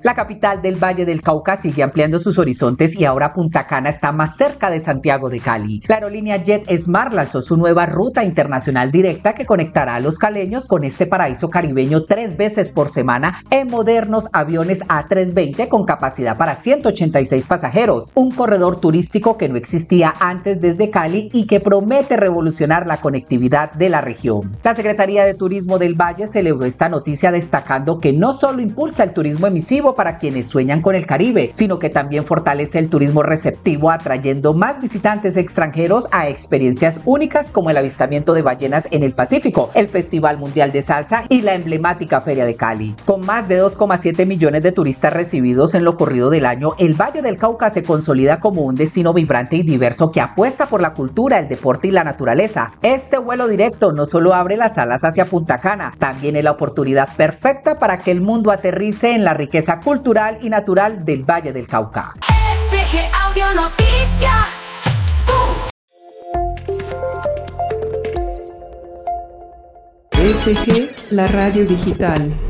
La capital del Valle del Cauca sigue ampliando sus horizontes y ahora Punta Cana está más cerca de Santiago de Cali. La aerolínea JetSmart lanzó su nueva ruta internacional directa que conectará a los caleños con este paraíso caribeño 3 veces por semana en modernos aviones A320 con capacidad para 186 pasajeros. Un corredor turístico que no existía antes desde Cali y que promete revolucionar la conectividad de la región. La Secretaría de Turismo del Valle celebró esta noticia destacando que no solo impulsa el turismo emisivo para quienes sueñan con el Caribe, sino que también fortalece el turismo receptivo atrayendo más visitantes extranjeros a experiencias únicas como el avistamiento de ballenas en el Pacífico, el Festival Mundial de Salsa y la emblemática Feria de Cali. Con más de 2,7 millones de turistas recibidos en lo corrido del año, el Valle del Cauca se consolida como un destino vibrante y diverso que apuesta por la cultura, el deporte y la naturaleza. Este vuelo directo no solo abre las alas hacia Punta Cana, también es la oportunidad perfecta para que el mundo aterrice en la riqueza cultural y natural del Valle del Cauca. SG Audio Noticias. SG, la radio digital.